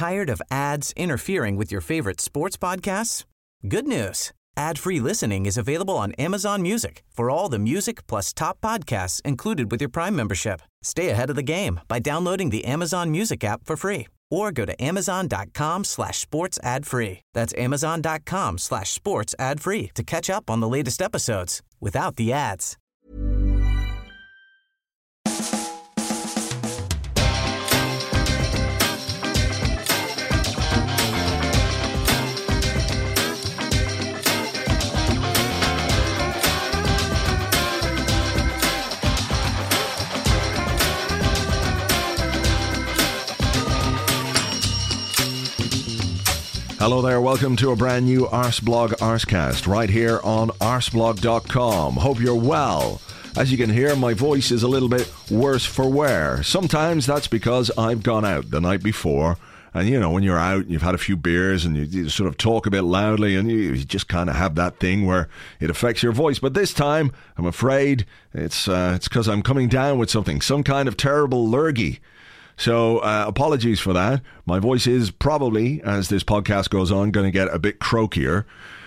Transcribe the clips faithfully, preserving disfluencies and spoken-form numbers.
Tired of ads interfering with your favorite sports podcasts? Good news. Ad-free listening is available on Amazon Music for all the music plus top podcasts included with your Prime membership. Stay ahead of the game by downloading the Amazon Music app for free or go to amazon.com slash sports ad free. That's amazon.com slash sports ad free to catch up on the latest episodes without the ads. Hello there, welcome to a brand new Arsblog Arscast right here on arsblog dot com. Hope you're well. As you can hear, my voice is a little bit worse for wear. Sometimes that's because I've gone out the night before, and you know, when you're out and you've had a few beers and you, you sort of talk a bit loudly and you, you just kind of have that thing where it affects your voice. But this time, I'm afraid it's uh, it's because I'm coming down with something, some kind of terrible lurgy. So uh, apologies for that. My voice is probably, as this podcast goes on, going to get a bit croakier.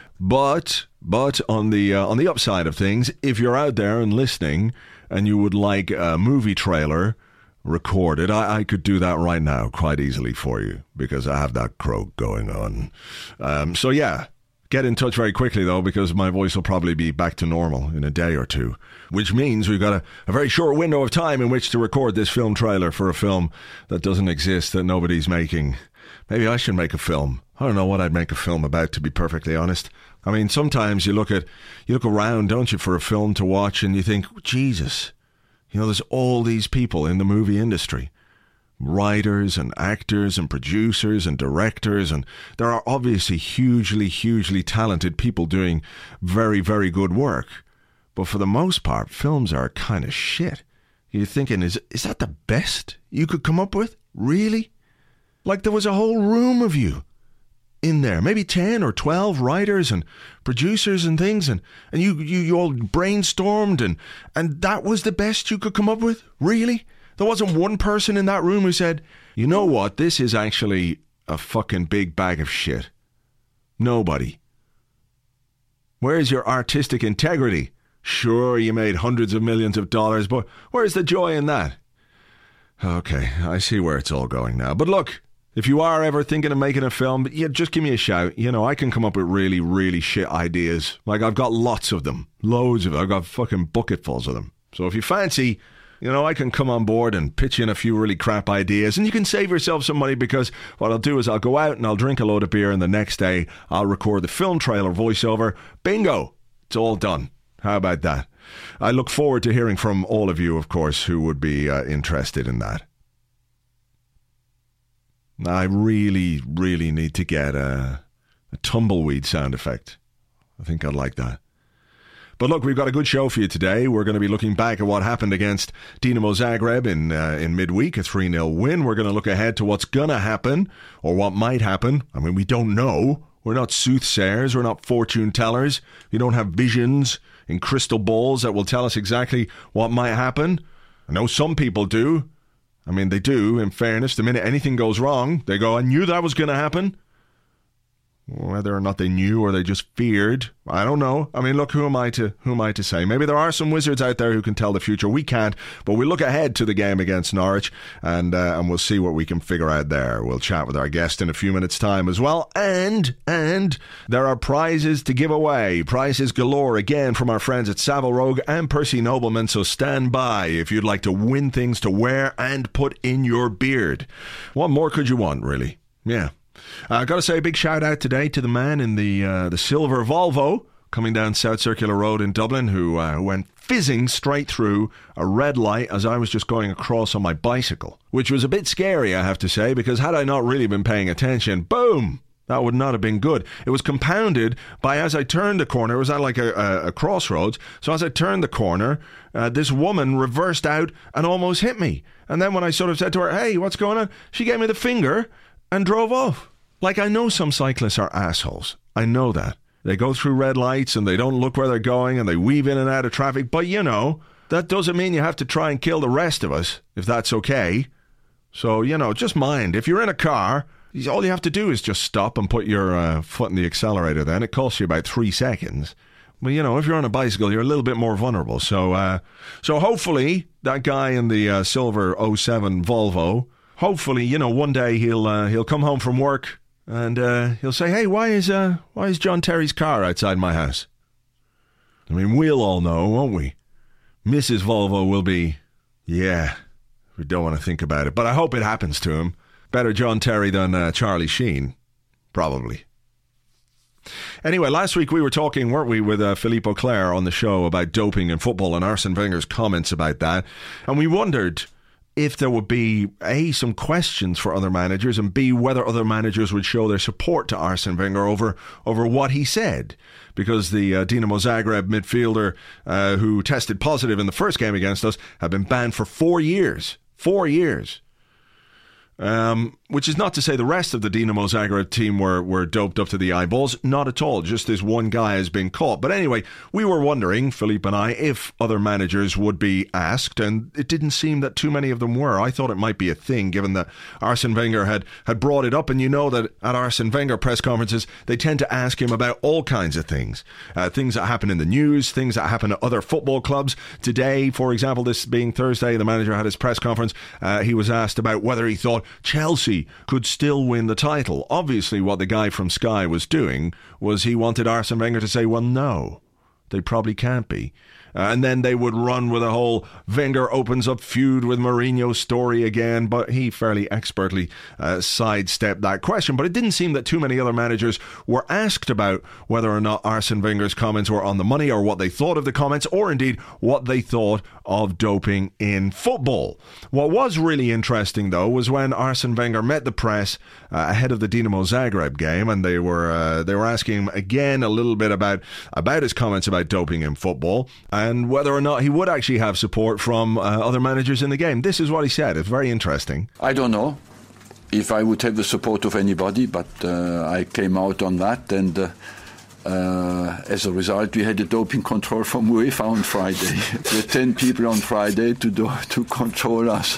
But but on the uh, on the upside of things, if you're out there and listening and you would like a movie trailer recorded, I, I could do that right now quite easily for you because I have that croak going on. Um, so yeah. Get in touch very quickly, though, because my voice will probably be back to normal in a day or two, which means we've got a, a very short window of time in which to record this film trailer for a film that doesn't exist, that nobody's making. Maybe I should make a film. I don't know what I'd make a film about, to be perfectly honest. I mean, sometimes you look at, you look around, don't you, for a film to watch, and you think, Jesus, you know, there's all these people in the movie industry. Writers and actors and producers and directors, and there are obviously hugely, hugely talented people doing very, very good work. But for the most part, films are kind of shit. You're thinking, is is that the best you could come up with? Really? Like there was a whole room of you in there, maybe ten or twelve writers and producers and things, and, and you, you, you all brainstormed, and, and that was the best you could come up with? Really? There wasn't one person in that room who said, you know what, this is actually a fucking big bag of shit. Nobody. Where's your artistic integrity? Sure, you made hundreds of millions of dollars, but where's the joy in that? Okay, I see where it's all going now. But look, if you are ever thinking of making a film, yeah, just give me a shout. You know, I can come up with really, really shit ideas. Like, I've got lots of them. Loads of them. I've got fucking bucketfuls of them. So if you fancy, you know, I can come on board and pitch in a few really crap ideas, and you can save yourself some money, because what I'll do is I'll go out and I'll drink a load of beer, and the next day I'll record the film trailer voiceover. Bingo! It's all done. How about that? I look forward to hearing from all of you, of course, who would be uh, interested in that. I really, really need to get a, a tumbleweed sound effect. I think I'd like that. But look, we've got a good show for you today. We're going to be looking back at what happened against Dinamo Zagreb in uh, in midweek, a three nil win. We're going to look ahead to what's going to happen, or what might happen. I mean, we don't know. We're not soothsayers. We're not fortune tellers. We don't have visions in crystal balls that will tell us exactly what might happen. I know some people do. I mean, they do, in fairness. The minute anything goes wrong, they go, I knew that was going to happen. Whether or not they knew or they just feared, I don't know. I mean, look, who am I to who am I to say? Maybe there are some wizards out there who can tell the future. We can't, but we look ahead to the game against Norwich, and uh, and we'll see what we can figure out there. We'll chat with our guest in a few minutes' time as well, and and there are prizes to give away. Prizes galore again from our friends at Savile Rogue and Percy Nobleman. So stand by if you'd like to win things to wear and put in your beard. What more could you want, really? Yeah. I uh, got to say a big shout out today to the man in the uh, the silver Volvo coming down South Circular Road in Dublin, who uh, went fizzing straight through a red light as I was just going across on my bicycle, which was a bit scary, I have to say, because had I not really been paying attention, boom, that would not have been good. It was compounded by, as I turned the corner, it was at like a, a, a crossroads, so as I turned the corner, uh, this woman reversed out and almost hit me. And then when I sort of said to her, hey, what's going on? She gave me the finger and drove off. Like, I know some cyclists are assholes. I know that. They go through red lights and they don't look where they're going and they weave in and out of traffic. But, you know, that doesn't mean you have to try and kill the rest of us, if that's okay. So, you know, just mind, if you're in a car, all you have to do is just stop and put your uh, foot in the accelerator then. It costs you about three seconds. But, you know, if you're on a bicycle, you're a little bit more vulnerable. So uh, so hopefully that guy in the uh, silver oh seven Volvo, hopefully, you know, one day he'll uh, he'll come home from work and uh, he'll say, hey, why is uh, why is John Terry's car outside my house? I mean, we'll all know, won't we? Missus Volvo will be, yeah, we don't want to think about it. But I hope it happens to him. Better John Terry than uh, Charlie Sheen, probably. Anyway, last week we were talking, weren't we, with uh, Philippe Auclair on the show about doping in football and Arsene Wenger's comments about that. And we wondered if there would be, A, some questions for other managers, and B, whether other managers would show their support to Arsene Wenger over, over what he said. Because the uh, Dinamo Zagreb midfielder uh, who tested positive in the first game against us had been banned for four years. Four years. Um, which is not to say the rest of the Dinamo Zagreb team were, were doped up to the eyeballs. Not at all. Just this one guy has been caught. But anyway, we were wondering, Philippe and I, if other managers would be asked, and it didn't seem that too many of them were. I thought it might be a thing, given that Arsene Wenger had, had brought it up. And you know that at Arsene Wenger press conferences, they tend to ask him about all kinds of things. Uh, things that happen in the news, things that happen at other football clubs. Today, for example, this being Thursday, the manager had his press conference. Uh, he was asked about whether he thought Chelsea could still win the title. Obviously, what the guy from Sky was doing was he wanted Arsene Wenger to say, well, no, they probably can't be. Uh, and then they would run with a whole Wenger opens up feud with Mourinho story again, but he fairly expertly uh, sidestepped that question. But it didn't seem that too many other managers were asked about whether or not Arsene Wenger's comments were on the money, or what they thought of the comments, or indeed what they thought of doping in football. What was really interesting, though, was when Arsene Wenger met the press uh, ahead of the Dinamo Zagreb game, and they were uh, they were asking him again a little bit about, about his comments about doping in football, and whether or not he would actually have support from uh, other managers in the game. This is what he said. It's very interesting. I don't know if I would have the support of anybody, but uh, I came out on that, and uh, uh, as a result, we had a doping control from UEFA on Friday. With ten people on Friday to do, to control us.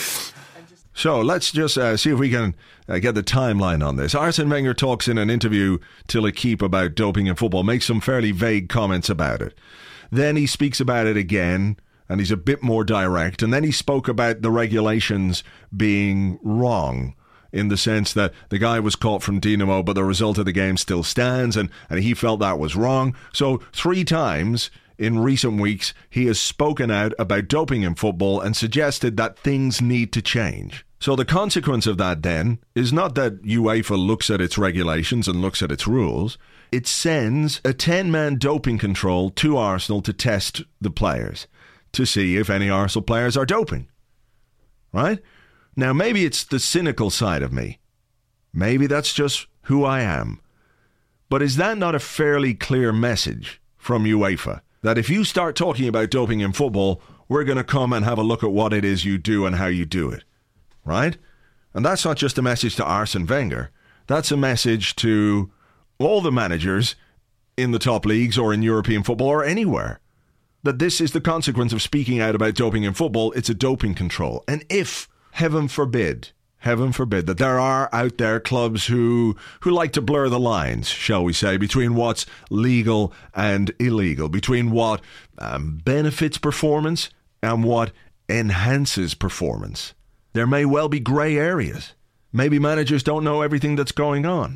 So let's just uh, see if we can uh, get the timeline on this. Arsene Wenger talks in an interview to L'Equipe about doping in football, makes some fairly vague comments about it. Then he speaks about it again, and he's a bit more direct. And then he spoke about the regulations being wrong, in the sense that the guy was caught from Dinamo, but the result of the game still stands, and, and he felt that was wrong. So three times in recent weeks, he has spoken out about doping in football and suggested that things need to change. So the consequence of that, then, is not that UEFA looks at its regulations and looks at its rules. It sends a ten-man doping control to Arsenal to test the players, to see if any Arsenal players are doping. Right? Now, maybe it's the cynical side of me. Maybe that's just who I am. But is that not a fairly clear message from UEFA? That if you start talking about doping in football, we're going to come and have a look at what it is you do and how you do it. Right? And that's not just a message to Arsene Wenger. That's a message to all the managers in the top leagues or in European football or anywhere. That this is the consequence of speaking out about doping in football. It's a doping control. And if, heaven forbid, heaven forbid, that there are out there clubs who who like to blur the lines, shall we say, between what's legal and illegal, between what um, benefits performance and what enhances performance. There may well be grey areas. Maybe managers don't know everything that's going on.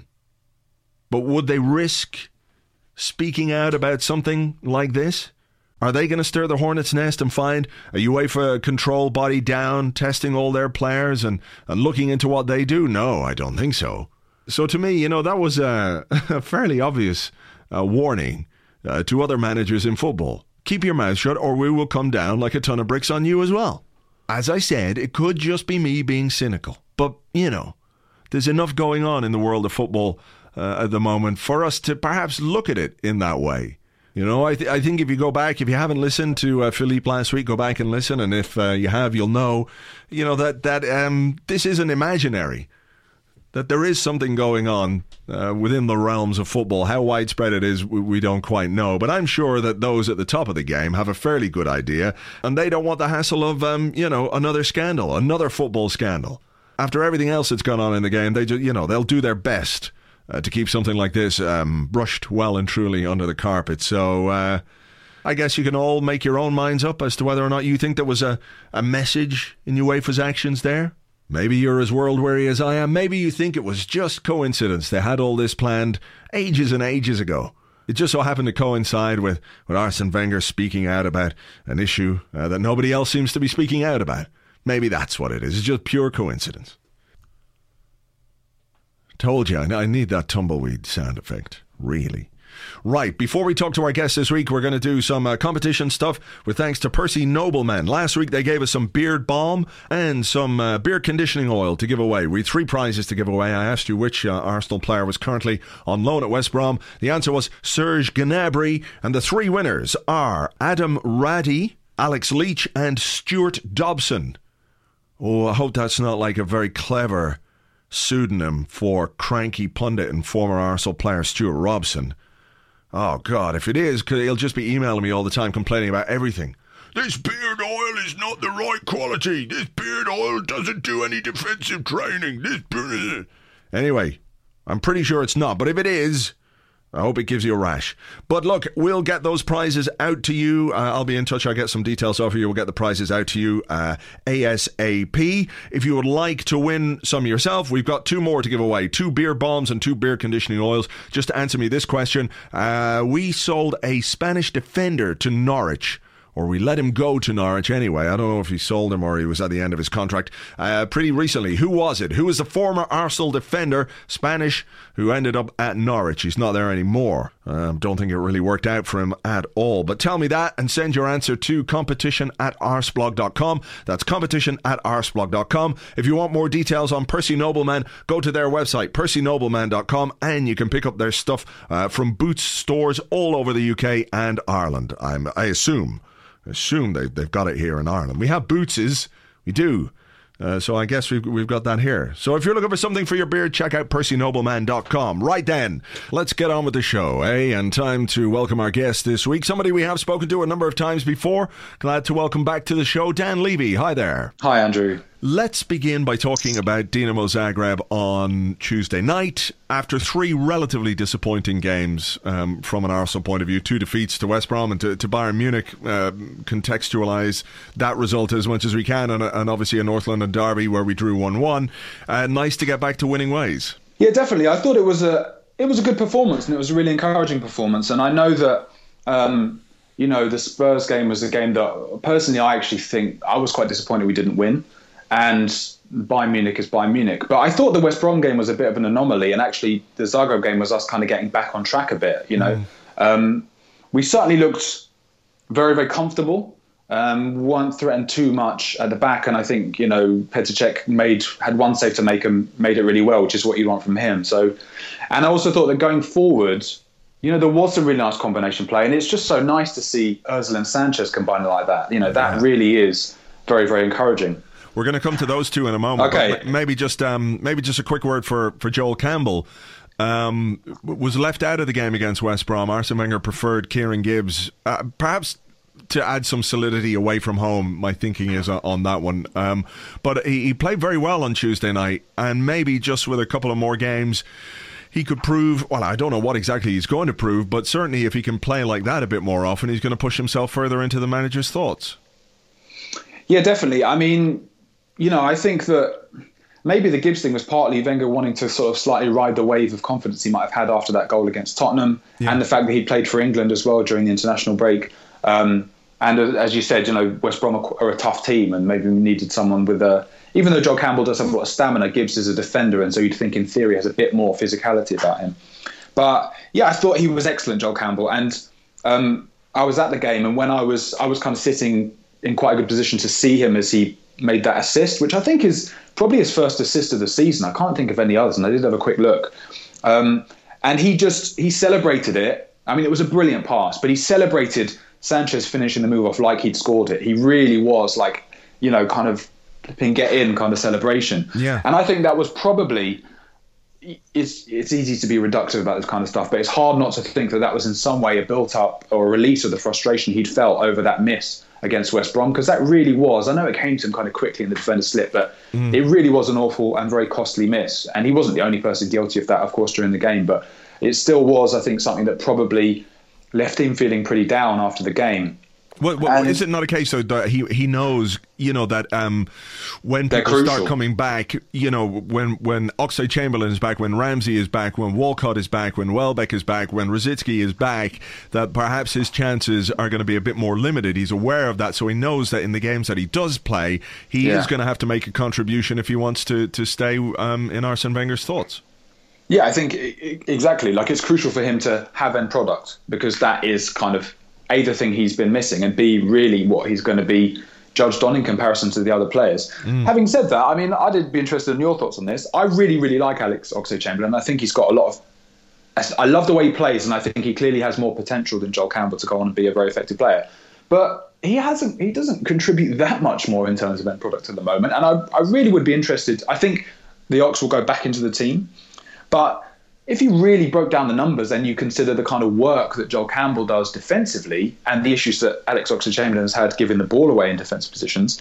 But would they risk speaking out about something like this? Are they going to stir the hornet's nest and find a UEFA control body down, testing all their players and, and looking into what they do? No, I don't think so. So to me, you know, that was a, a fairly obvious uh, warning uh, to other managers in football. Keep your mouth shut or we will come down like a ton of bricks on you as well. As I said, it could just be me being cynical. But, you know, there's enough going on in the world of football uh, at the moment for us to perhaps look at it in that way. You know, I, th- I think if you go back, if you haven't listened to uh, Philippe last week, go back and listen. And if uh, you have, you'll know, you know, that, that um, this isn't imaginary. That there is something going on uh, within the realms of football. How widespread it is, we, we don't quite know. But I'm sure that those at the top of the game have a fairly good idea. And they don't want the hassle of, um, you know, another scandal, another football scandal. after everything else that's gone on in the game, they just, you know, they'll do their best uh, to keep something like this um, brushed well and truly under the carpet. So uh, I guess you can all make your own minds up as to whether or not you think there was a, a message in UEFA's actions there. Maybe you're as world weary as I am. Maybe you think it was just coincidence. They had all this planned ages and ages ago. It just so happened to coincide with, with Arsene Wenger speaking out about an issue uh, that nobody else seems to be speaking out about. Maybe that's what it is. It's just pure coincidence. Told you, I, I need that tumbleweed sound effect. Really. Right, before we talk to our guest this week, we're going to do some uh, competition stuff with thanks to Percy Nobleman. Last week they gave us some beard balm and some uh, beard conditioning oil to give away. We had three prizes to give away. I asked you which uh, Arsenal player was currently on loan at West Brom. The answer was Serge Gnabry, and the three winners are Adam Raddy, Alex Leach and Stuart Dobson. Oh, I hope that's not like a very clever pseudonym for cranky pundit and former Arsenal player Stuart Robson. Oh, God, if it is, he'll just be emailing me all the time complaining about everything. This beard oil is not the right quality. This beard oil doesn't do any defensive training. This beard... Anyway, I'm pretty sure it's not, but if it is, I hope it gives you a rash. But look, we'll get those prizes out to you. Uh, I'll be in touch. I'll get some details off you. We'll get the prizes out to you uh, ASAP. If you would like to win some yourself, we've got two more to give away. Two beard balms and two beard conditioning oils. Just to answer me this question, uh, we sold a Spanish defender to Norwich. Or we let him go to Norwich anyway. I don't know if he sold him or he was at the end of his contract. Uh, pretty recently, who was it? Who was the former Arsenal defender, Spanish, who ended up at Norwich? He's not there anymore. Um, don't think it really worked out for him at all. But tell me that and send your answer to competition at arsblog dot com. That's competition at arsblog dot com. If you want more details on Percy Nobleman, go to their website, percy nobleman dot com, and you can pick up their stuff uh, from Boots stores all over the U K and Ireland. I'm, I assume. assume they, they've got it here in Ireland. We have Bootses. We do. Uh, so I guess we've, we've got that here. So if you're looking for something for your beard, check out percy nobleman dot com. Right then, let's get on with the show, eh? And time to welcome our guest this week. Somebody we have spoken to a number of times before. Glad to welcome back to the show, Dan Levy. Hi there. Hi, Andrew. Let's begin by talking about Dinamo Zagreb on Tuesday night. After three relatively disappointing games um, from an Arsenal point of view, two defeats to West Brom and to, to Bayern Munich, uh, contextualise that result as much as we can, and, and obviously a North London derby where we drew one one. Uh, nice to get back to winning ways. Yeah, definitely. I thought it was a it was a good performance, and it was a really encouraging performance. And I know that um, you know the Spurs game was a game that personally I actually think I was quite disappointed we didn't win. And Bayern Munich is Bayern Munich. But I thought the West Brom game was a bit of an anomaly, and actually the Zagreb game was us kind of getting back on track a bit. You know, mm. um, we certainly looked very, very comfortable. Um, weren't threatened too much at the back, and I think you know Petr Cech made had one save to make and made it really well, which is what you want from him. So, and I also thought that going forward, you know, there was some really nice combination play, and it's just so nice to see Ozil and Sanchez combining like that. You know, that yeah. really is very, very encouraging. We're going to come to those two in a moment. Okay. But maybe just um, maybe just a quick word for, for Joel Campbell. Um, was left out of the game against West Brom. Arsene Wenger preferred Kieran Gibbs. Uh, perhaps to add some solidity away from home, my thinking is on that one. Um, but he, he played very well on Tuesday night, and maybe just with a couple of more games, he could prove, well, I don't know what exactly he's going to prove, but certainly if he can play like that a bit more often, he's going to push himself further into the manager's thoughts. Yeah, definitely. I mean, you know, I think that maybe the Gibbs thing was partly Wenger wanting to sort of slightly ride the wave of confidence he might have had after that goal against Tottenham, yeah. and the fact that he played for England as well during the international break. Um, and as you said, you know, West Brom are a tough team, and maybe we needed someone with a, even though Joel Campbell does have a lot of stamina, Gibbs is a defender, and so you'd think in theory has a bit more physicality about him. But yeah, I thought he was excellent, Joel Campbell. And um, I was at the game, and when I was, I was kind of sitting in quite a good position to see him as he made that assist, which I think is probably his first assist of the season. I can't think of any others, and I did have a quick look. Um, and he just, he celebrated it. I mean, it was a brilliant pass, but he celebrated Sanchez finishing the move off like he'd scored it. He really was like, you know, kind of flipping get in kind of celebration. Yeah. And I think that was probably, it's, it's easy to be reductive about this kind of stuff, but it's hard not to think that that was in some way a built up or a release of the frustration he'd felt over that miss against West Brom, because that really was, I know it came to him kind of quickly in the defender's slip, but mm. it really was an awful and very costly miss. And he wasn't the only person guilty of that, of course, during the game, but it still was, I think, something that probably left him feeling pretty down after the game. Well, well is it not a case though that he he knows, you know, that um, when people crucial. start coming back, you know, when when Oxlade-Chamberlain is back, when Ramsey is back, when Walcott is back, when Welbeck is back, when Rosicky is back, that perhaps his chances are going to be a bit more limited. He's aware of that, so he knows that in the games that he does play, he yeah. is going to have to make a contribution if he wants to to stay um, in Arsene Wenger's thoughts. Yeah, I think exactly. Like, it's crucial for him to have end product, because that is kind of A, the thing he's been missing, and B, really what he's going to be judged on in comparison to the other players. Mm. Having said that, I mean, I'd be interested in your thoughts on this. I really, really like Alex Oxlade-Chamberlain. I think he's got a lot of... I love the way he plays, and I think he clearly has more potential than Joel Campbell to go on and be a very effective player. But he hasn't. He doesn't contribute that much more in terms of end product at the moment. And I, I really would be interested. I think the Ox will go back into the team. But if you really broke down the numbers and you consider the kind of work that Joel Campbell does defensively and the issues that Alex Oxlade-Chamberlain has had giving the ball away in defensive positions,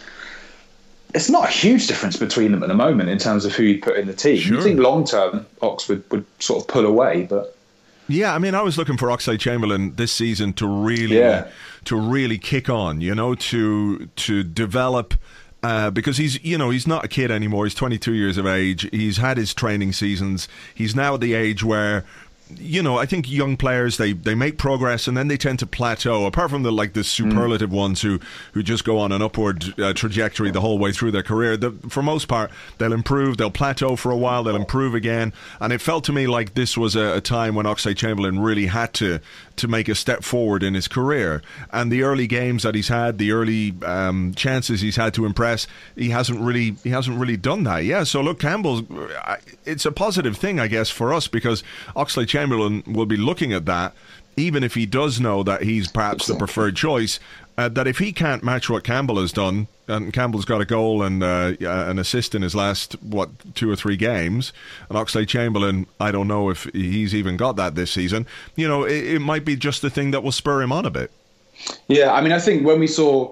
it's not a huge difference between them at the moment in terms of who you put in the team. Sure. You think long-term Ox would, would sort of pull away, but... Yeah, I mean, I was looking for Oxlade-Chamberlain this season to really, yeah. to really kick on, you know, to to develop... Uh, because he's, you know, he's not a kid anymore. He's twenty-two years of age. He's had his training seasons. He's now at the age where, you know, I think young players, they, they make progress and then they tend to plateau, apart from the like the superlative mm. ones who, who just go on an upward uh, trajectory the whole way through their career. The, for most part, they'll improve, they'll plateau for a while, they'll improve again. And it felt to me like this was a, a time when Oxlade-Chamberlain really had to to make a step forward in his career. And the early games that he's had, the early um, chances he's had to impress, he hasn't really he hasn't really done that. Yeah, so look, Campbell's, it's a positive thing, I guess, for us, because Oxlade-Chamberlain will be looking at that, even if he does know that he's perhaps the preferred choice, uh, that if he can't match what Campbell has done, and Campbell's got a goal and uh, an assist in his last, what, two or three games, and Oxlade-Chamberlain, I don't know if he's even got that this season, you know, it, it might be just the thing that will spur him on a bit. Yeah, I mean, I think when we saw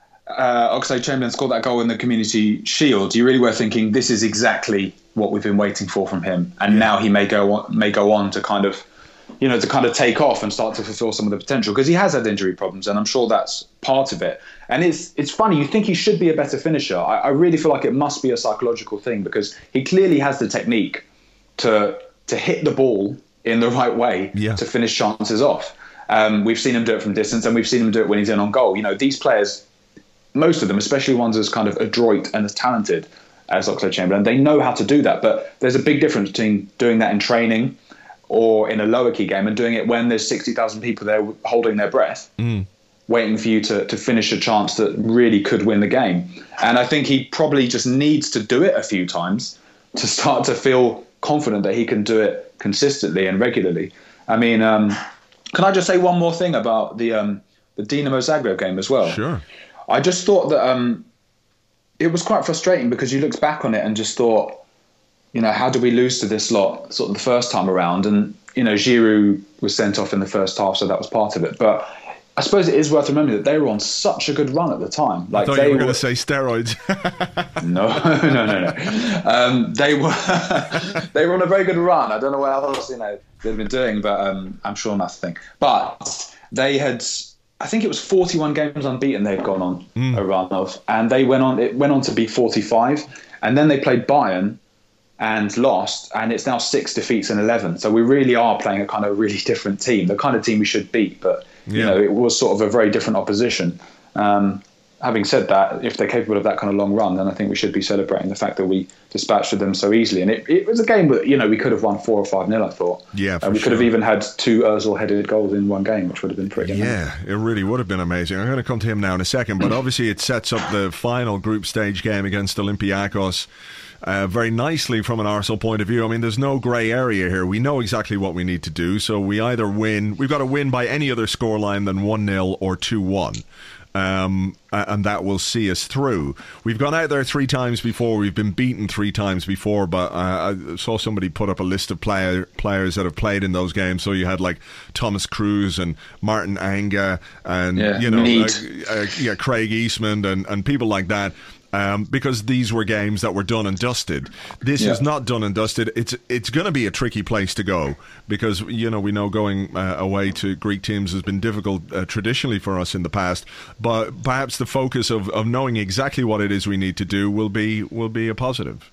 uh, Oxlade-Chamberlain score that goal in the Community Shield, you really were thinking, this is exactly what we've been waiting for from him. And yeah. now he may go on, may go on to kind of, you know, to kind of take off and start to fulfill some of the potential, because he has had injury problems, and I'm sure that's part of it. And it's it's funny, you think he should be a better finisher. I, I really feel like it must be a psychological thing, because he clearly has the technique to to hit the ball in the right way yeah. to finish chances off. Um, we've seen him do it from distance, and we've seen him do it when he's in on goal. You know, these players, most of them, especially ones as kind of adroit and as talented as Oxlade-Chamberlain, they know how to do that. But there's a big difference between doing that in training or in a lower key game and doing it when there's sixty thousand people there holding their breath, mm. waiting for you to, to finish a chance that really could win the game. And I think he probably just needs to do it a few times to start to feel confident that he can do it consistently and regularly. I mean, um, can I just say one more thing about the um, the Dinamo Zagreb game as well? Sure. I just thought that um, it was quite frustrating, because you looked back on it and just thought, you know, how did we lose to this lot sort of the first time around? And, you know, Giroud was sent off in the first half, so that was part of it. But I suppose it is worth remembering that they were on such a good run at the time. Like, I thought they you were, were going to say steroids. no, no, no, no. Um, they were they were on a very good run. I don't know what else, you know, they've been doing, but um, I'm sure nothing. But they had, I think it was forty-one games unbeaten they'd gone on mm. a run of, and they went on. It went on to be forty-five, and then they played Bayern and lost, and it's now six defeats and eleven. So we really are playing a kind of really different team, the kind of team we should beat. But yeah. you know, it was sort of a very different opposition. Um, having said that, if they're capable of that kind of long run, then I think we should be celebrating the fact that we dispatched them so easily. And it, it was a game that, you know, we could have won four or five nil, I thought. Yeah, for uh, we sure. could have even had two Ozil-headed goals in one game, which would have been pretty amazing. Yeah, it really would have been amazing. I'm going to come to him now in a second, but obviously it sets up the final group stage game against Olympiacos Uh, very nicely from an Arsenal point of view. I mean, there's no grey area here. We know exactly what we need to do. So we either win, we've got to win by any other scoreline than one nil or two one. um, and that will see us through. We've gone out there three times before. We've been beaten three times before, but uh, I saw somebody put up a list of player, players that have played in those games. So you had like Thomas Cruz and Martin Anga and yeah, you know uh, uh, yeah Craig Eastman and, and people like that. Um, because these were games that were done and dusted. This yeah. is not done and dusted. It's it's going to be a tricky place to go because, you know, we know going uh, away to Greek teams has been difficult uh, traditionally for us in the past. But perhaps the focus of, of knowing exactly what it is we need to do will be will be a positive.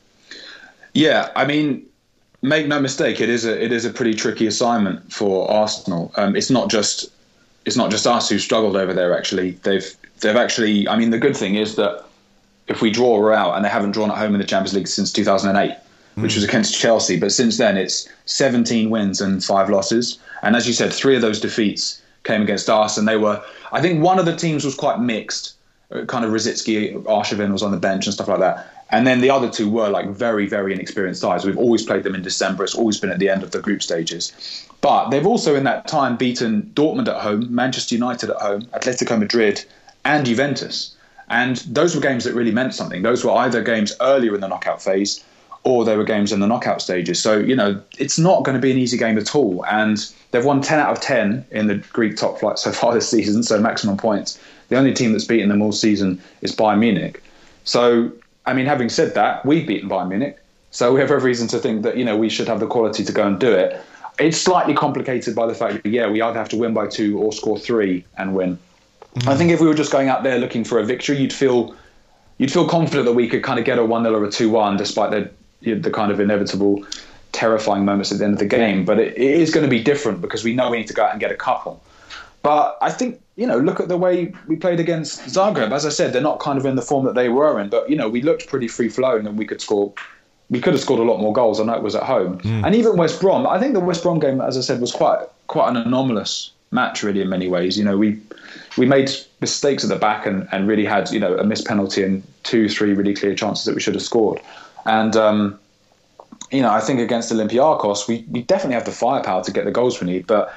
Yeah, I mean, make no mistake, it is a it is a pretty tricky assignment for Arsenal. Um, it's not just it's not just us who struggled over there. Actually, they've they've actually. I mean, the good thing is that if we draw her out, and they haven't drawn at home in the Champions League since two thousand eight, mm. which was against Chelsea, but since then it's seventeen wins and five losses. And as you said, three of those defeats came against us, and they were, I think one of the teams was quite mixed, kind of Rosicky, Arshavin was on the bench and stuff like that. And then the other two were like very, very inexperienced sides. We've always played them in December. It's always been at the end of the group stages. But they've also in that time beaten Dortmund at home, Manchester United at home, Atletico Madrid and Juventus. And those were games that really meant something. Those were either games earlier in the knockout phase or they were games in the knockout stages. So, you know, it's not going to be an easy game at all. And they've won ten out of ten in the Greek top flight so far this season, so maximum points. The only team that's beaten them all season is Bayern Munich. So, I mean, having said that, we've beaten Bayern Munich. So we have every reason to think that, you know, we should have the quality to go and do it. It's slightly complicated by the fact that, yeah, we either have to win by two or score three and win. Mm. I think if we were just going out there looking for a victory, you'd feel you'd feel confident that we could kind of get a one nil or a two one, despite the the kind of inevitable, terrifying moments at the end of the game. But it, it is going to be different because we know we need to go out and get a couple. But I think, you know, look at the way we played against Zagreb. As I said, they're not kind of in the form that they were in, but, you know, we looked pretty free-flowing and we could score. We could have scored a lot more goals. I know it was at home. Mm. And even West Brom, I think the West Brom game, as I said, was quite quite an anomalous match, really, in many ways. You know, we we made mistakes at the back and, and really had, you know, a missed penalty and two, three really clear chances that we should have scored. And, um, you know, I think against Olympiacos, we, we definitely have the firepower to get the goals we need. But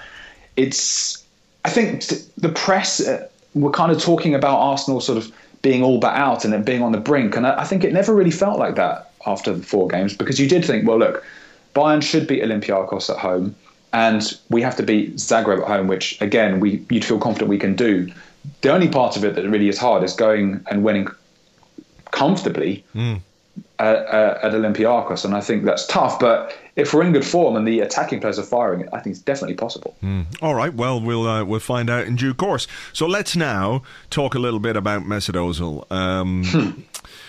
it's, I think the press, uh, were kind of talking about Arsenal sort of being all but out and then being on the brink. And I, I think it never really felt like that after the four games, because you did think, well, look, Bayern should beat Olympiacos at home. And we have to beat Zagreb at home, which, again, we you'd feel confident we can do. The only part of it that really is hard is going and winning comfortably mm. at, at Olympiacos. And I think that's tough. But if we're in good form and the attacking players are firing, I think it's definitely possible. Mm. All right. Well, we'll uh, we'll find out in due course. So let's now talk a little bit about Mesut Ozil. Um, hmm.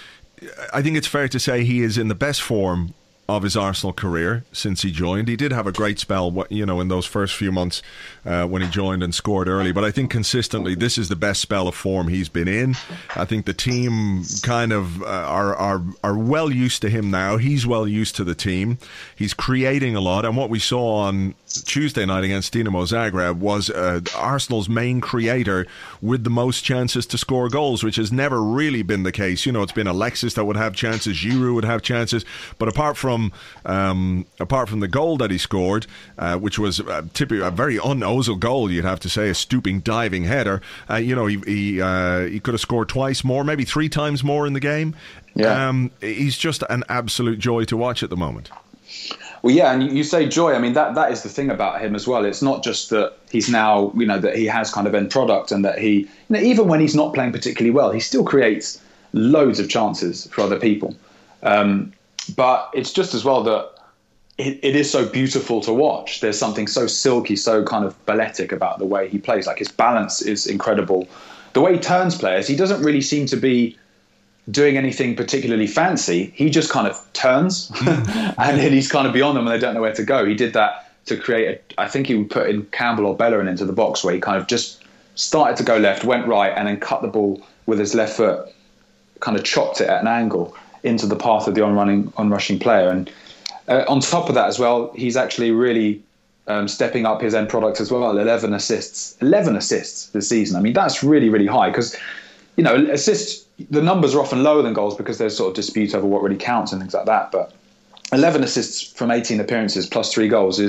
I think it's fair to say he is in the best form of his Arsenal career since he joined. He did have a great spell, you know, in those first few months uh, when he joined and scored early. But I think consistently, this is the best spell of form he's been in. I think the team kind of uh, are are are well used to him now. He's well used to the team. He's creating a lot. And what we saw on Tuesday night against Dinamo Zagreb was uh, Arsenal's main creator with the most chances to score goals, which has never really been the case. You know, it's been Alexis that would have chances, Giroud would have chances, but apart from um, apart from the goal that he scored, uh, which was uh, typically a very un-Ozil goal, you'd have to say, a stooping, diving header. Uh, you know, he he, uh, he could have scored twice more, maybe three times more in the game. Yeah, um, he's just an absolute joy to watch at the moment. Well, yeah, and you say joy. I mean, that that is the thing about him as well. It's not just that he's now, you know, that he has kind of end product and that he, you know, even when he's not playing particularly well, he still creates loads of chances for other people. Um, but it's just as well that it, it is so beautiful to watch. There's something so silky, so kind of balletic about the way he plays. Like, his balance is incredible. The way he turns players, he doesn't really seem to be doing anything particularly fancy. He just kind of turns and then he's kind of beyond them and they don't know where to go. He did that to create a, I think he would put in Campbell or Bellerin into the box where he kind of just started to go left, went right, and then cut the ball with his left foot, kind of chopped it at an angle into the path of the on-running, on-rushing player. And uh, on top of that as well, he's actually really um, stepping up his end product as well. eleven assists. eleven assists this season. I mean, that's really, really high because, you know, assists, the numbers are often lower than goals because there's sort of dispute over what really counts and things like that. But eleven assists from eighteen appearances plus three goals is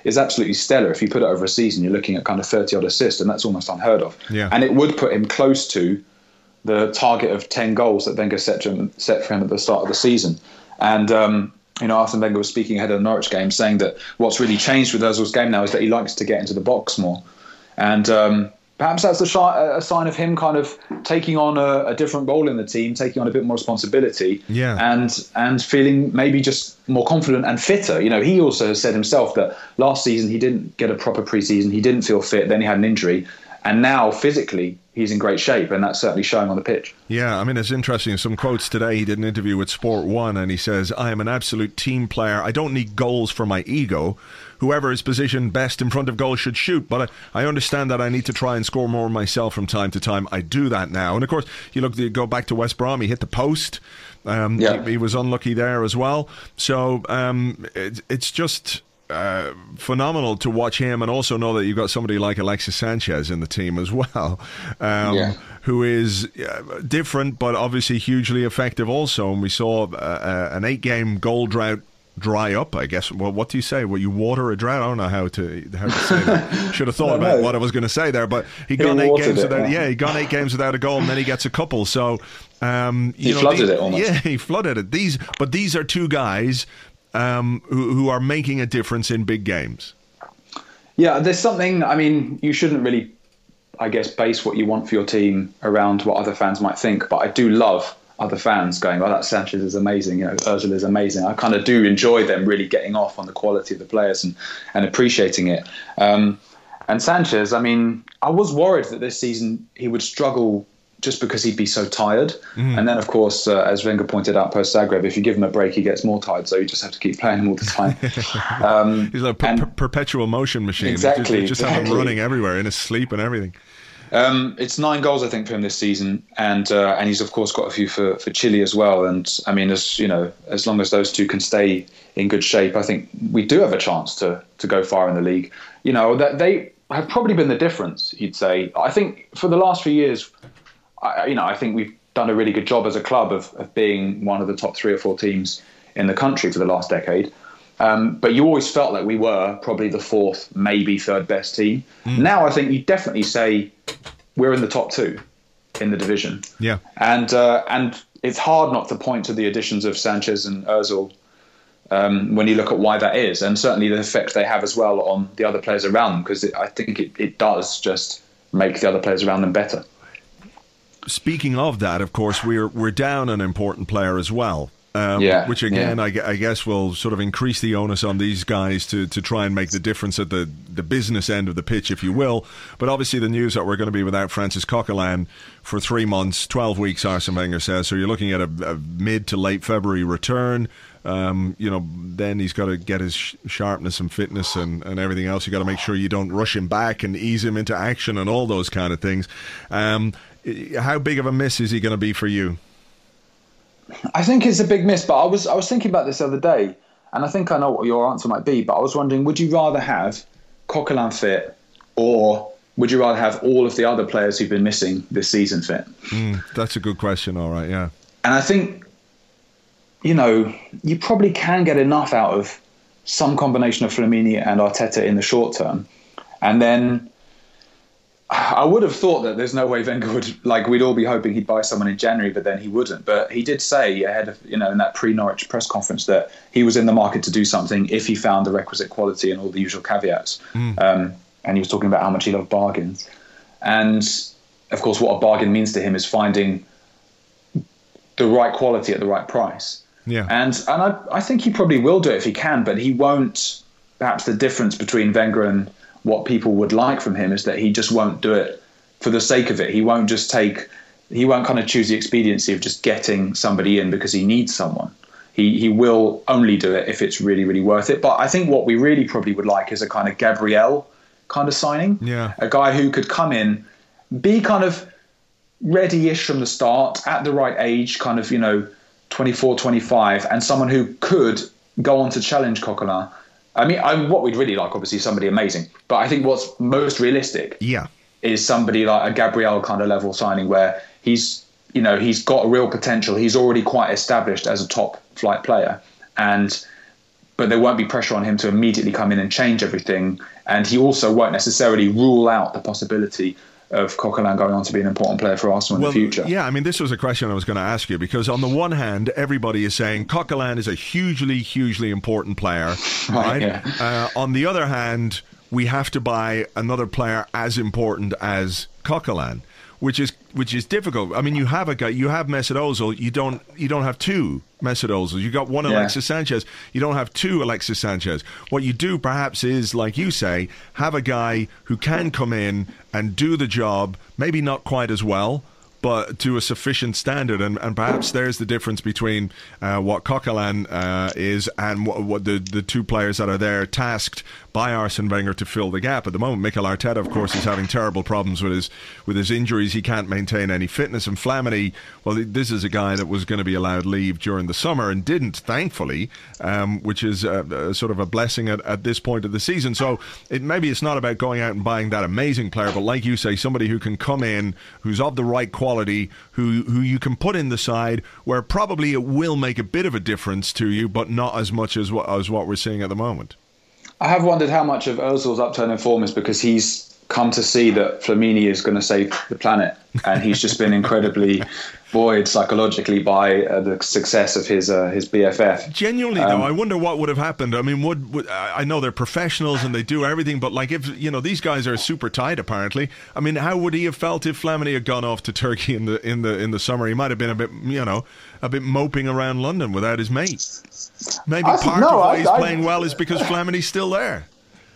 is absolutely stellar. If you put it over a season, you're looking at kind of thirty odd assists, and that's almost unheard of. Yeah. And it would put him close to the target of ten goals that Wenger set, to him, set for him at the start of the season. And um, you know, Arsene Wenger was speaking ahead of the Norwich game, saying that what's really changed with Ozil's game now is that he likes to get into the box more. And um, perhaps that's a, sh- a sign of him kind of taking on a, a different role in the team, taking on a bit more responsibility, yeah. and and feeling maybe just more confident and fitter. You know, he also has said himself that last season he didn't get a proper pre-season, he didn't feel fit, then he had an injury, and now physically he's in great shape, and that's certainly showing on the pitch. Yeah, I mean, it's interesting. Some quotes today. He did an interview with Sport One, and he says, I am an absolute team player. I don't need goals for my ego. Whoever is positioned best in front of goal should shoot, but I, I understand that I need to try and score more myself from time to time. I do that now. And of course, you look, you go back to West Brom, he hit the post. Um, yeah. he, he was unlucky there as well. So um, it, it's just... Uh, phenomenal to watch him, and also know that you've got somebody like Alexis Sanchez in the team as well, um, yeah. who is uh, different but obviously hugely effective also. And we saw uh, uh, an eight-game goal drought dry up, I guess. Well, what do you say? Well, you water a drought? I don't know how to how to say that. Should have thought about what I was going to say there, but he got he eight games it, without. Yeah. yeah, he got eight games without a goal, and then he gets a couple. So um, you he know, flooded these, it almost. Yeah, he flooded it. These, but these are two guys. Um, who, who are making a difference in big games. Yeah, there's something, I mean, you shouldn't really, I guess, base what you want for your team around what other fans might think, but I do love other fans going, oh, that Sanchez is amazing, you know, Ozil is amazing. I kind of do enjoy them really getting off on the quality of the players and, and appreciating it. Um, and Sanchez, I mean, I was worried that this season he would struggle just because he'd be so tired. Mm. And then, of course, uh, as Wenger pointed out post-Zagreb, if you give him a break, he gets more tired, so you just have to keep playing him all the time. Um, He's like a per- and, perpetual motion machine. Exactly. You just, you just exactly. have him running everywhere, in his sleep and everything. Um, it's nine goals, I think, for him this season, and uh, and he's, of course, got a few for, for Chile as well. And, I mean, as you know, as long as those two can stay in good shape, I think we do have a chance to to go far in the league. You know, that they have probably been the difference, you'd say. I think for the last few years... I, you know, I think we've done a really good job as a club of, of being one of the top three or four teams in the country for the last decade. Um, but you always felt like we were probably the fourth, maybe third best team. Mm. Now I think you definitely say we're in the top two in the division. Yeah, and uh, and it's hard not to point to the additions of Sanchez and Ozil um, when you look at why that is, and certainly the effect they have as well on the other players around them, because I think it, it does just make the other players around them better. Speaking of that, of course, we're we're down an important player as well. Um, yeah, which again, yeah. I, I guess will sort of increase the onus on these guys to, to try and make the difference at the, the business end of the pitch, if you will. But obviously the news that we're going to be without Francis Coquelin for three months, twelve weeks, Arsene Wenger says. So you're looking at a, a mid to late February return. Um, you know, then he's got to get his sh- sharpness and fitness and, and everything else. You got to make sure you don't rush him back and ease him into action and all those kind of things. Um, how big of a miss is he going to be for you? I think it's a big miss, but I was I was thinking about this the other day, and I think I know what your answer might be, but I was wondering, would you rather have Coquelin fit, or would you rather have all of the other players who've been missing this season fit? Mm, that's a good question, all right, yeah. And I think, you know, you probably can get enough out of some combination of Flamini and Arteta in the short term. And then I would have thought that there's no way Wenger would, like, we'd all be hoping he'd buy someone in January, but then he wouldn't. But he did say ahead of, you know, in that pre-Norwich press conference that he was in the market to do something if he found the requisite quality and all the usual caveats. Mm. Um, and he was talking about how much he loved bargains. And, of course, what a bargain means to him is finding the right quality at the right price. Yeah. And and I, I think he probably will do it if he can, but he won't. Perhaps the difference between Wenger and what people would like from him is that he just won't do it for the sake of it. He won't just take, he won't kind of choose the expediency of just getting somebody in because he needs someone. He he will only do it if it's really, really worth it. But I think what we really probably would like is a kind of Gabriel kind of signing. Yeah. A guy who could come in, be kind of ready-ish from the start, at the right age, kind of, you know, twenty-four, twenty-five, and someone who could go on to challenge Coquelin. I mean, I, what we'd really like, obviously, somebody amazing. But I think what's most realistic yeah. is somebody like a Gabriel kind of level signing where he's, you know, he's got a real potential. He's already quite established as a top flight player. And but there won't be pressure on him to immediately come in and change everything. And he also won't necessarily rule out the possibility of Coquelin going on to be an important player for Arsenal well, in the future. Yeah, I mean, this was a question I was going to ask you, because on the one hand, everybody is saying Coquelin is a hugely, hugely important player. Right? right? Yeah. Uh, on the other hand, we have to buy another player as important as Coquelin, which is which is difficult. I mean, you have a guy, you have Mesut Ozil, you don't you don't have two Mesut Ozils. You got one yeah. Alexis Sanchez. You don't have two Alexis Sanchez. What you do perhaps is, like you say, have a guy who can come in and do the job, maybe not quite as well, but to a sufficient standard, and, and perhaps there's the difference between uh, what Coquelin uh, is and what, what the, the two players that are there tasked by Arsene Wenger to fill the gap. At the moment, Mikel Arteta, of course, is having terrible problems with his with his injuries. He can't maintain any fitness. And Flamini, well, this is a guy that was going to be allowed leave during the summer and didn't, thankfully, um, which is a, a sort of a blessing at, at this point of the season. So it, maybe it's not about going out and buying that amazing player, but like you say, somebody who can come in, who's of the right quality, who who you can put in the side where probably it will make a bit of a difference to you, but not as much as what, as what we're seeing at the moment. I have wondered how much of Ozil's upturn in form is because he's come to see that Flamini is going to save the planet, and he's just been incredibly buoyed psychologically by uh, the success of his uh, his B F F. Genuinely, um, though, I wonder what would have happened. I mean, would, would I know they're professionals and they do everything, but like if you know these guys are super tight, apparently. I mean, how would he have felt if Flamini had gone off to Turkey in the in the in the summer? He might have been a bit, you know, a bit moping around London without his mate. Maybe I, part no, of why I, he's I, playing well is because Flamini's still there.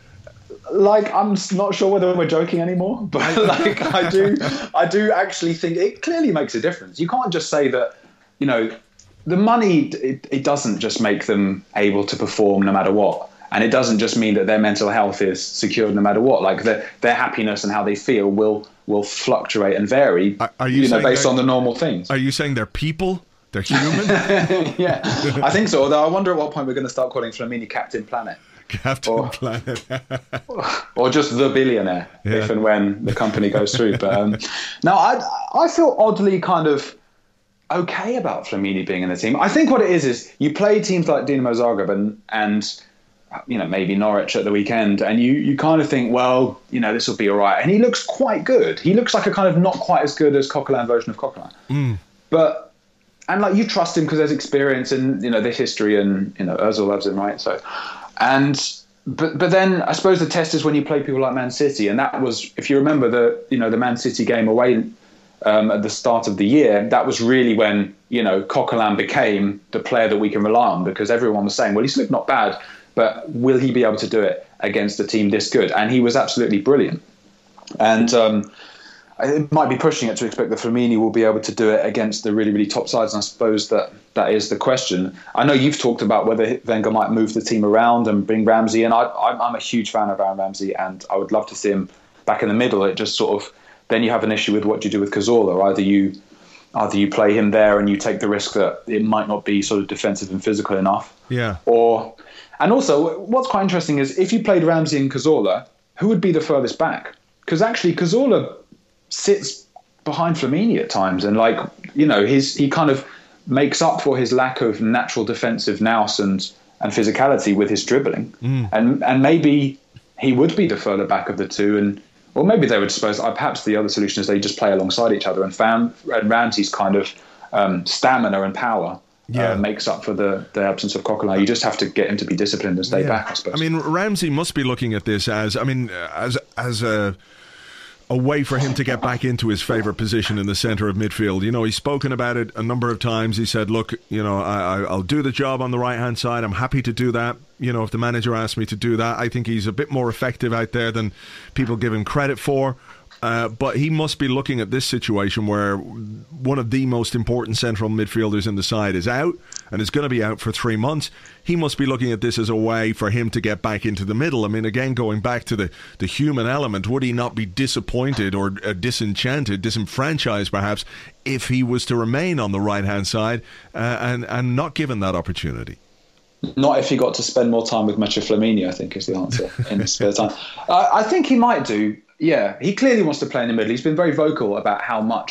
Like, I'm not sure whether we're joking anymore, but like I do, I do actually think it clearly makes a difference. You can't just say that, you know, the money, it, it doesn't just make them able to perform no matter what. And it doesn't just mean that their mental health is secured no matter what. Like their, their happiness and how they feel will will fluctuate and vary, are, are you, you know, based on the normal things. Are you saying they're people? They're human? Yeah, I think so. Although I wonder at what point we're going to start calling Flamini Captain Planet. Captain or, Planet. Or just the billionaire, yeah. if and when the company goes through. But um, no, I I feel oddly kind of okay about Flamini being in the team. I think what it is is you play teams like Dinamo Zagreb and, and you know, maybe Norwich at the weekend, and you, you kind of think, well, you know, this will be all right. And he looks quite good. He looks like a kind of not quite as good as Coquelin version of Coquelin. Mm. But, and like you trust him because there's experience and, you know, there's history and, you know, Ozil loves him, right? So, and, but but then I suppose the test is when you play people like Man City. And that was, if you remember the, you know, the Man City game away um, at the start of the year, that was really when, you know, Coquelin became the player that we can rely on, because everyone was saying, well, he's looked not bad, but will he be able to do it against a team this good? And he was absolutely brilliant. And um, it might be pushing it to expect that Flamini will be able to do it against the really, really top sides. And I suppose that that is the question. I know you've talked about whether Wenger might move the team around and bring Ramsey. And I, I'm a huge fan of Aaron Ramsey, and I would love to see him back in the middle. It just sort of, then you have an issue with what you do with Cazorla. Either you, either you play him there and you take the risk that it might not be sort of defensive and physical enough. Yeah. Or... And also, what's quite interesting is if you played Ramsey and Cazorla, who would be the furthest back? Because actually, Cazorla sits behind Flamini at times, and like you know, his he kind of makes up for his lack of natural defensive nous and and physicality with his dribbling, mm. and and maybe he would be the further back of the two, and or maybe they would suppose uh, perhaps the other solution is they just play alongside each other, and Fam and Ramsey's kind of um, stamina and power. Yeah. Uh, makes up for the, the absence of Coquelin. You just have to get him to be disciplined and stay yeah. back, I suppose. I mean, Ramsey must be looking at this as, I mean, as as a a way for him to get back into his favourite position in the centre of midfield. You know, he's spoken about it a number of times. He said, look, you know, I, I'll do the job on the right-hand side. I'm happy to do that. You know, if the manager asks me to do that, I think he's a bit more effective out there than people give him credit for. Uh, but he must be looking at this situation where one of the most important central midfielders in the side is out and is going to be out for three months. He must be looking at this as a way for him to get back into the middle. I mean, again, going back to the, the human element, would he not be disappointed or uh, disenchanted, disenfranchised perhaps, if he was to remain on the right-hand side uh, and, and not given that opportunity? Not if he got to spend more time with Matteo Flamini, I think is the answer in his spare time. Uh, I think he might do. Yeah, he clearly wants to play in the middle. He's been very vocal about how much he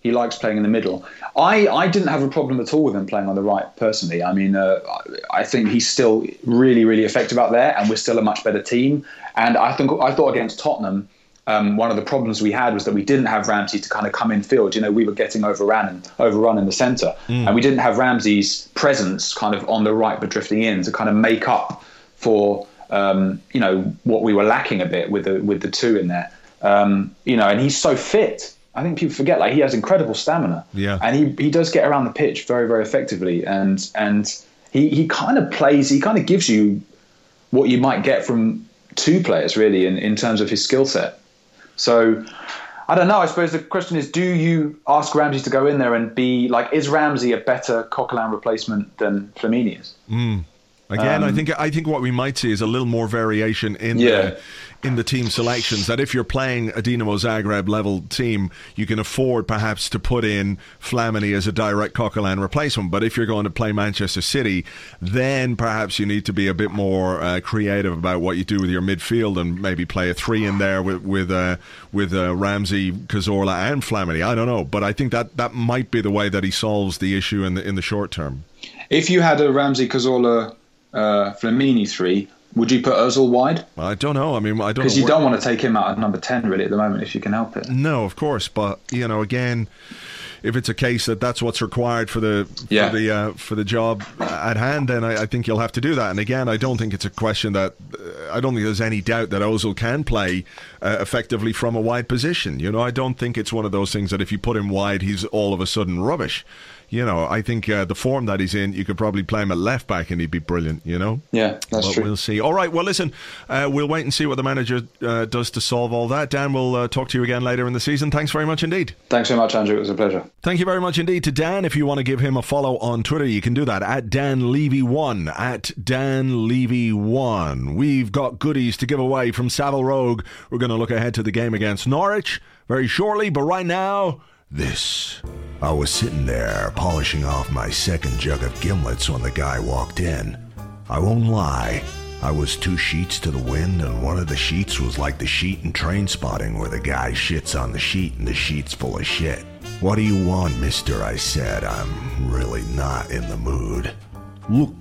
He likes playing in the middle. I, I didn't have a problem at all with him playing on the right, personally. I mean, uh, I think he's still really, really effective out there, and we're still a much better team. And I think I thought against Tottenham, um, one of the problems we had was that we didn't have Ramsey to kind of come in field. You know, we were getting overrun and overrun in the centre, mm. and we didn't have Ramsey's presence kind of on the right but drifting in to kind of make up for um, you know what we were lacking a bit with the with the two in there. Um, you know, and he's so fit. I think people forget, like, he has incredible stamina. Yeah. And he, he does get around the pitch very, very effectively. And and he, he kind of plays, he kind of gives you what you might get from two players, really, in, in terms of his skill set. So, I don't know. I suppose the question is, do you ask Ramsey to go in there and be, like, is Ramsey a better Coquelin replacement than Flamini is? Mm. Again, um, I think I think what we might see is a little more variation in yeah. the in the team selections. That if you're playing a Dinamo Zagreb level team, you can afford perhaps to put in Flamini as a direct Coquelin replacement. But if you're going to play Manchester City, then perhaps you need to be a bit more uh, creative about what you do with your midfield, and maybe play a three in there with with uh, with uh, Ramsey, Cazorla, and Flamini. I don't know, but I think that that might be the way that he solves the issue in the in the short term. If you had a Ramsey, Cazorla, Uh, Flamini three, would you put Ozil wide? I don't know. I mean, I don't know. Because you don't want to take him out at number ten, really, at the moment, if you can help it. No, of course. But, you know, again, if it's a case that that's what's required for the yeah. for the uh, for the job at hand, then I, I think you'll have to do that. And again, I don't think it's a question that uh, I don't think there's any doubt that Ozil can play uh, effectively from a wide position. You know, I don't think it's one of those things that if you put him wide, he's all of a sudden rubbish. You know, I think uh, the form that he's in, you could probably play him at left back and he'd be brilliant, you know? Yeah, that's but true. We'll see. All right, well, listen, uh, we'll wait and see what the manager uh, does to solve all that. Dan, we'll uh, talk to you again later in the season. Thanks very much indeed. Thanks very much, Andrew. It was a pleasure. Thank you very much indeed to Dan. If you want to give him a follow on Twitter, you can do that at Dan Levy one, at Dan Levy one. We've got goodies to give away from Savile Rogue. We're going to look ahead to the game against Norwich very shortly, but right now, this. I was sitting there polishing off my second jug of gimlets when the guy walked in. I won't lie, I was two sheets to the wind, and one of the sheets was like the sheet in Train Spotting where the guy shits on the sheet and the sheet's full of shit. What do you want, mister? I said. I'm really not in the mood. Look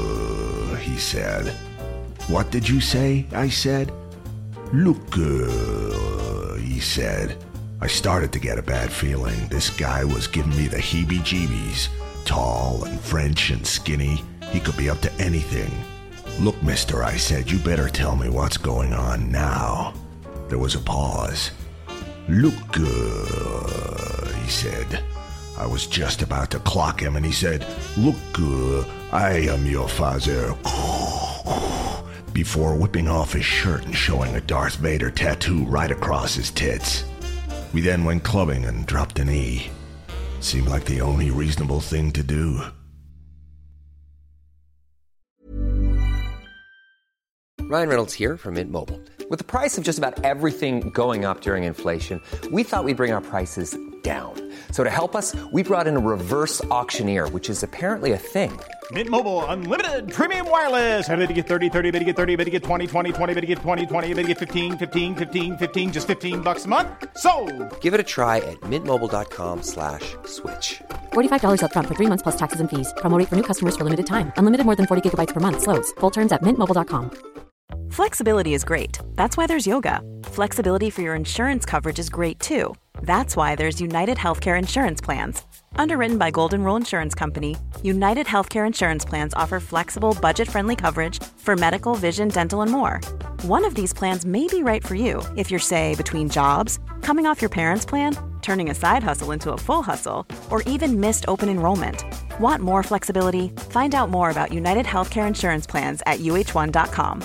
good, he said. What did you say? I said. Look good, he said. I started to get a bad feeling. This guy was giving me the heebie-jeebies. Tall and French and skinny. He could be up to anything. Look, mister, I said, you better tell me what's going on now. There was a pause. Look good, he said. I was just about to clock him, and he said, look good, I am your father. Before whipping off his shirt and showing a Darth Vader tattoo right across his tits. We then went clubbing and dropped an E. Seemed like the only reasonable thing to do. Ryan Reynolds here from Mint Mobile. With the price of just about everything going up during inflation, we thought we'd bring our prices down. So to help us, we brought in a reverse auctioneer, which is apparently a thing. Mint Mobile Unlimited Premium Wireless. How to get thirty, thirty, how to get thirty, how to get twenty, twenty, twenty, how to get twenty, twenty, how to get fifteen, fifteen, fifteen, fifteen, just fifteen bucks a month? Sold! Give it a try at mintmobile.com slash switch. forty-five dollars up front for three months plus taxes and fees. Promo rate for new customers for limited time. Unlimited more than forty gigabytes per month. Slows full terms at mint mobile dot com. Flexibility is great. That's why there's yoga. Flexibility for your insurance coverage is great too. That's why there's United Healthcare Insurance Plans. Underwritten by Golden Rule Insurance Company, United Healthcare Insurance Plans offer flexible, budget-friendly coverage for medical, vision, dental, and more. One of these plans may be right for you if you're, say, between jobs, coming off your parents' plan, turning a side hustle into a full hustle, or even missed open enrollment. Want more flexibility? Find out more about United Healthcare Insurance Plans at U H one dot com.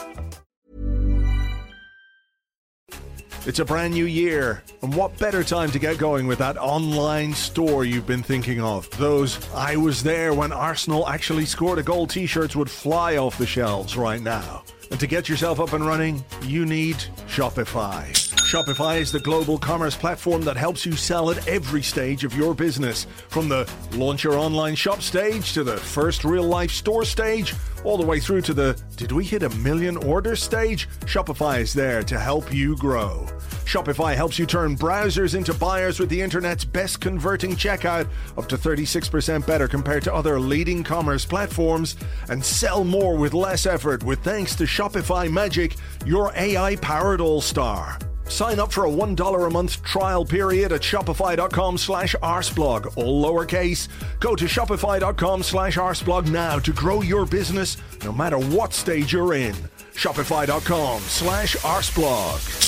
It's a brand new year, and what better time to get going with that online store you've been thinking of? Those I was there when Arsenal actually scored a goal t-shirts would fly off the shelves right now. And to get yourself up and running, you need Shopify. Shopify is the global commerce platform that helps you sell at every stage of your business. From the launch your online shop stage to the first real-life store stage, all the way through to the did we hit a million order stage? Shopify is there to help you grow. Shopify helps you turn browsers into buyers with the internet's best converting checkout, up to thirty-six percent better compared to other leading commerce platforms, and sell more with less effort with thanks to Shopify Magic, your A I-powered all-star. Sign up for a one dollar a month trial period at shopify.com slash arseblog, all lowercase. Go to shopify.com slash arseblog now to grow your business no matter what stage you're in. Shopify.com slash arseblog.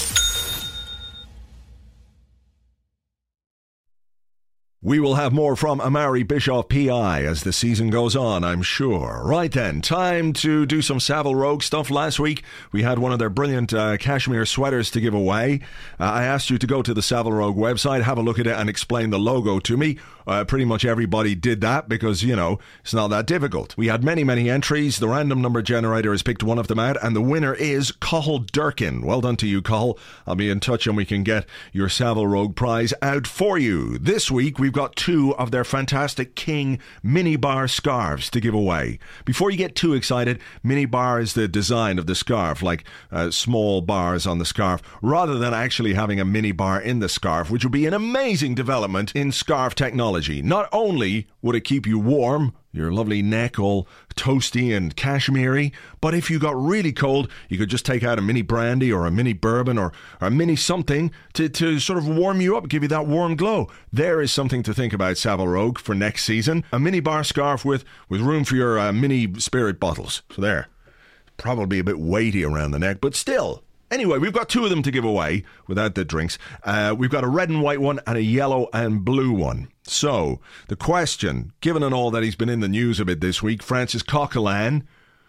We will have more from Amari Bischoff P I as the season goes on, I'm sure. Right then, time to do some Savile Rogue stuff. Last week, we had one of their brilliant uh, cashmere sweaters to give away. Uh, I asked you to go to the Savile Rogue website, have a look at it and explain the logo to me. Uh, pretty much everybody did that because, you know, it's not that difficult. We had many, many entries. The random number generator has picked one of them out, and the winner is Cathal Durkin. Well done to you, Cathal. I'll be in touch and we can get your Savile Rogue prize out for you. This week, we've got two of their fantastic King mini bar scarves to give away. Before you get too excited, mini bar is the design of the scarf, like uh, small bars on the scarf, rather than actually having a mini bar in the scarf, which would be an amazing development in scarf technology. Not only would it keep you warm, your lovely neck all toasty and cashmere, but if you got really cold, you could just take out a mini brandy or a mini bourbon or, or a mini something to, to sort of warm you up, give you that warm glow. There is something to think about, Savile Rogue, for next season. A mini bar scarf with, with room for your uh, mini spirit bottles. So there. Probably a bit weighty around the neck, but still. Anyway, we've got two of them to give away without the drinks. Uh, we've got a red and white one and a yellow and blue one. So, the question, given and all that he's been in the news a bit this week, Francis Coquelin,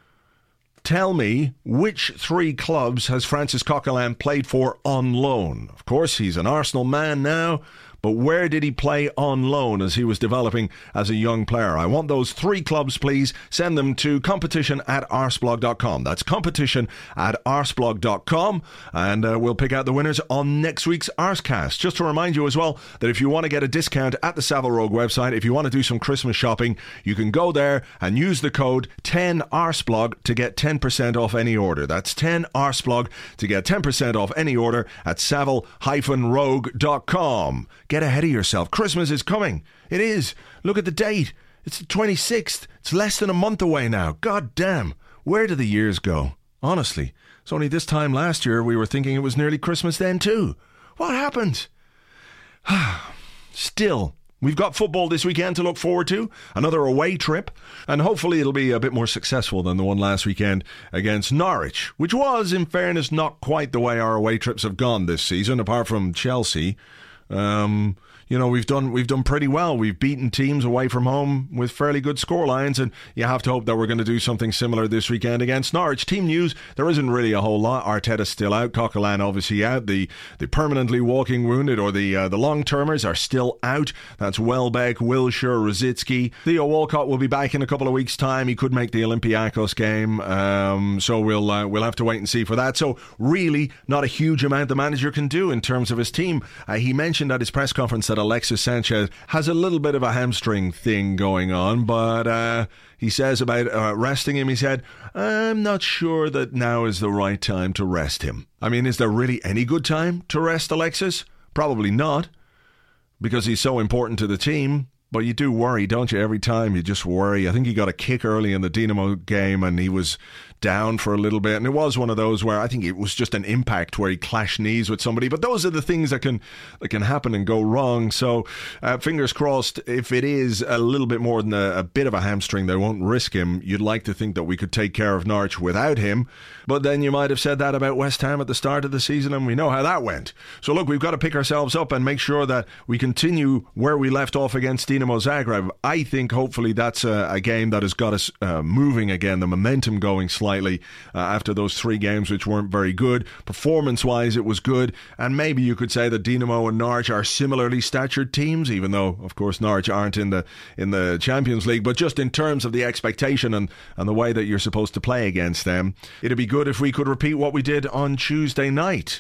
tell me, which three clubs has Francis Coquelin played for on loan? Of course, he's an Arsenal man now, but where did he play on loan as he was developing as a young player? I want those three clubs, please. Send them to competition at arseblog dot com. That's competition at arseblog dot com. And uh, we'll pick out the winners on next week's Arsecast. Just to remind you as well that if you want to get a discount at the Savile Rogue website, if you want to do some Christmas shopping, you can go there and use the code ten arseblog to get ten percent off any order. That's ten arseblog to get ten percent off any order at savile dash rogue dot com. Get ahead of yourself. Christmas is coming. It is. Look at the date. It's the twenty-sixth. It's less than a month away now. God damn. Where do the years go? Honestly, it's only this time last year we were thinking it was nearly Christmas then too. What happened? Still, we've got football this weekend to look forward to. Another away trip. And hopefully it'll be a bit more successful than the one last weekend against Norwich, which was, in fairness, not quite the way our away trips have gone this season, apart from Chelsea. Um, you know, we've done we've done pretty well. We've beaten teams away from home with fairly good scorelines, and you have to hope that we're going to do something similar this weekend against Norwich. Team news, there isn't really a whole lot. Arteta's still out, Coquelin obviously out. The the permanently walking wounded, or the uh, the long-termers, are still out. That's Welbeck, Wilshere, Rosicky. Theo Walcott will be back in a couple of weeks' time. He could make the Olympiacos game, um, so we'll uh, we'll have to wait and see for that. So really, not a huge amount the manager can do in terms of his team. Uh, he mentioned at his press conference that Alexis Sanchez has a little bit of a hamstring thing going on, but uh, he says about uh, resting him, he said, I'm not sure that now is the right time to rest him. I mean, is there really any good time to rest Alexis? Probably not, because he's so important to the team. But you do worry, don't you? Every time you just worry. I think he got a kick early in the Dinamo game and he was down for a little bit. And it was one of those where I think it was just an impact where he clashed knees with somebody. But those are the things that can that can happen and go wrong. So uh, fingers crossed, if it is a little bit more than a, a bit of a hamstring, they won't risk him. You'd like to think that we could take care of Norwich without him. But then you might have said that about West Ham at the start of the season, and we know how that went. So look, we've got to pick ourselves up and make sure that we continue where we left off against Dinamo Zagreb. I think hopefully that's a, a game that has got us uh, moving again, the momentum going slightly uh, after those three games which weren't very good. Performance-wise, it was good, and maybe you could say that Dinamo and Norwich are similarly statured teams, even though, of course, Norwich aren't in the in the Champions League, but just in terms of the expectation and, and the way that you're supposed to play against them, it'd be good if we could repeat what we did on Tuesday night.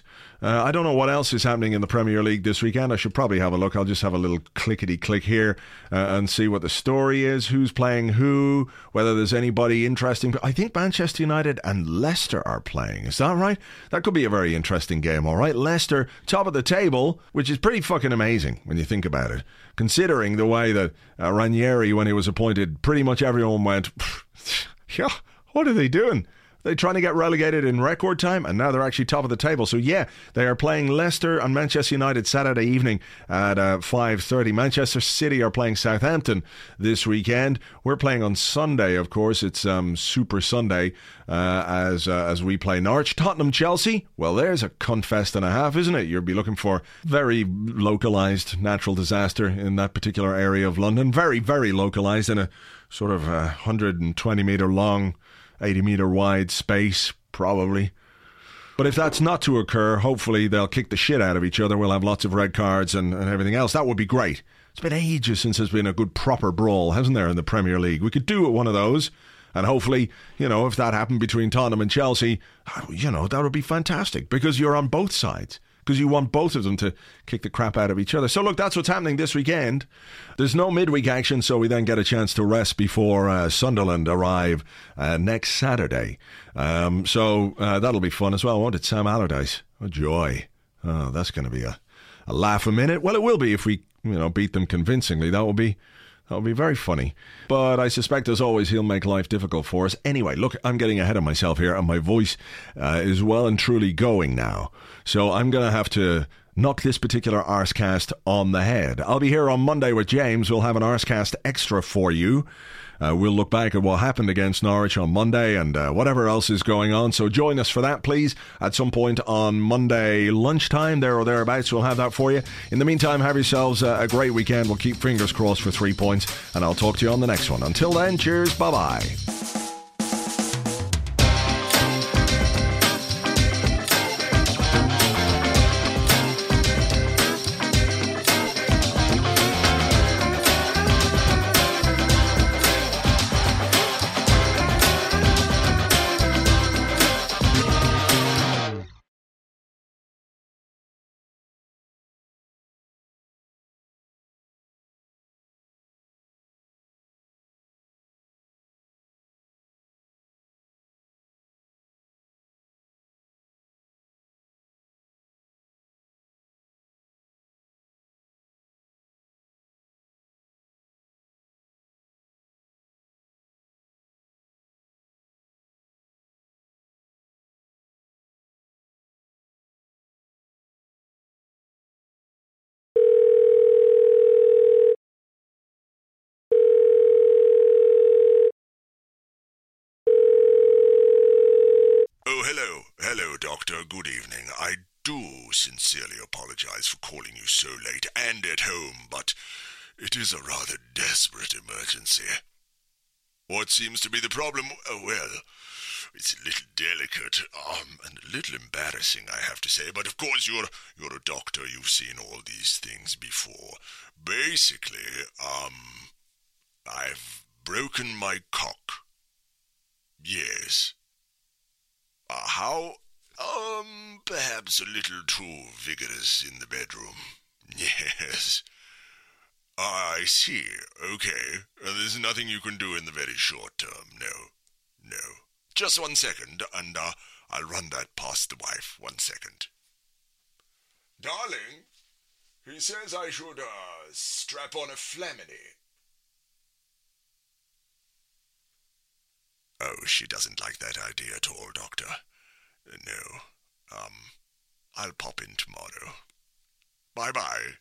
Uh, I don't know what else is happening in the Premier League this weekend. I should probably have a look. I'll just have a little clickety-click here uh, and see what the story is, who's playing who, whether there's anybody interesting. I think Manchester United and Leicester are playing. Is that right? That could be a very interesting game, all right? Leicester, top of the table, which is pretty fucking amazing when you think about it, considering the way that uh, Ranieri, when he was appointed, pretty much everyone went, yeah, what are they doing? They're trying to get relegated in record time, and now they're actually top of the table. So, yeah, they are playing Leicester and Manchester United Saturday evening at uh, five thirty. Manchester City are playing Southampton this weekend. We're playing on Sunday, of course. It's um, Super Sunday uh, as uh, as we play Norwich. Tottenham Chelsea, well, there's a cunt fest and a half, isn't it? You'll be looking for very localised natural disaster in that particular area of London. Very, very localised in a sort of uh, one hundred twenty metre long, eighty metre wide space, probably. But if that's not to occur, hopefully they'll kick the shit out of each other. We'll have lots of red cards and, and everything else. That would be great. It's been ages since there's been a good proper brawl, hasn't there, in the Premier League? We could do one of those. And hopefully, you know, if that happened between Tottenham and Chelsea, you know, that would be fantastic. Because you're on both sides. Because you want both of them to kick the crap out of each other. So look, that's what's happening this weekend. There's no midweek action, so we then get a chance to rest before uh, Sunderland arrive uh, next Saturday. Um, so uh, that'll be fun as well, won't it? Sam Allardyce. Oh, joy. Oh, that's going to be a, a laugh a minute. Well, it will be if we, you know, beat them convincingly. That will be... That'll be very funny. But I suspect, as always, he'll make life difficult for us. Anyway, look, I'm getting ahead of myself here, and my voice uh, is well and truly going now. So I'm going to have to knock this particular Arsecast on the head. I'll be here on Monday with James. We'll have an Arsecast extra for you. Uh, we'll look back at what happened against Norwich on Monday and uh, whatever else is going on. So join us for that, please, at some point on Monday lunchtime, there or thereabouts. We'll have that for you. In the meantime, have yourselves a, a great weekend. We'll keep fingers crossed for three points, and I'll talk to you on the next one. Until then, cheers, bye-bye. Oh, hello. Hello, Doctor. Good evening. I do sincerely apologize for calling you so late and at home, but it is a rather desperate emergency. What seems to be the problem? Oh, well, it's a little delicate, um, and a little embarrassing, I have to say, but of course you're, you're a doctor. You've seen all these things before. Basically, um, I've broken my cock. Yes. Uh, how? Um, perhaps a little too vigorous in the bedroom. Yes. I see. Okay. Uh, there's nothing you can do in the very short term. No. No. Just one second, and uh, I'll run that past the wife. One second. Darling, he says I should, uh, strap on a Flamini. Oh, she doesn't like that idea at all, Doctor. Uh, no. Um, I'll pop in tomorrow. Bye-bye.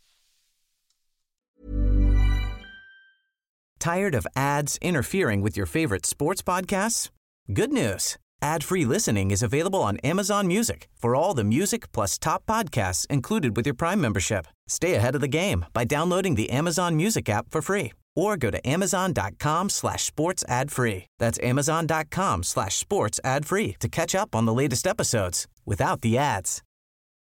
Tired of ads interfering with your favorite sports podcasts? Good news. Ad-free listening is available on Amazon Music for all the music plus top podcasts included with your Prime membership. Stay ahead of the game by downloading the Amazon Music app for free or go to amazon.com slash sports ad free. That's amazon.com slash sports ad free to catch up on the latest episodes without the ads.